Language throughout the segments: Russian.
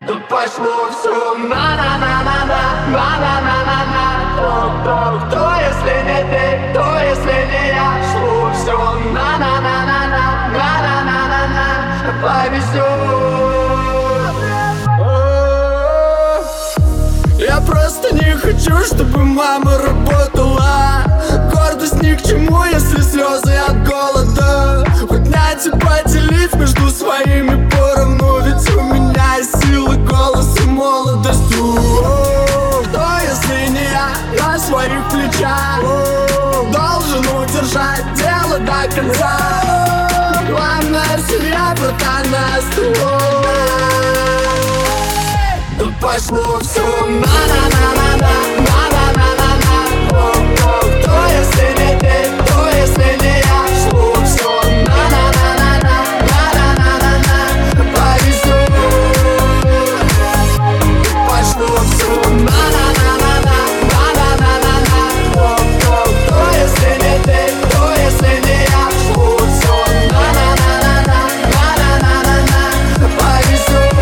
Тут пошло все на-на-на-на-на, на-на-на-на-на. Кто, если не ты, кто, если не я? Шло все на-на-на-на-на, на-на-на-на-на. Повезет. Я просто не хочу, чтобы мама работала. Гордость ни к чему, если слезы от голода. Поднять и поделить между своими поровну. Ведь у меня есть силы, голос и молодость. Кто, если не я, на своих плечах должен удержать дело до конца. Главное семья, братан, на стол. Тут пошло все на-на-на-на-на, на-на-на-на-на. Кто, если не ты, кто, если не я? Шло все на-на-на-на-на, на-на-на-на-на. Повезет. Пошло все на-на-на-на-на, на-на-на-на-на. Кто, если не ты, кто, если не я? Шло все на-на-на-на-на, на-на-на-на-на. Повезет.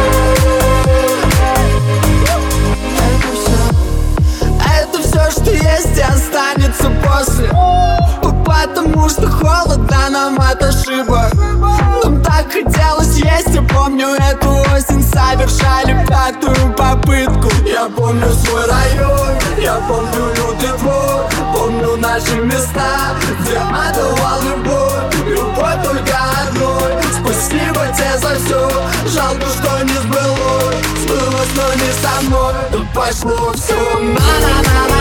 Это все, что есть и останется после. Потому что холодно нам от ошибок. Нам так хотелось есть, я помню эту осень. Совершали 5-ю попытку. Я помню свой район, я помню лютый двор. Помню наши места, где отдавал любовь. Любовь только одной. Спасибо тебе за все. Жалко, что не сбылось. Сбылось, но не со мной. Тут пошло все на-на-на-на.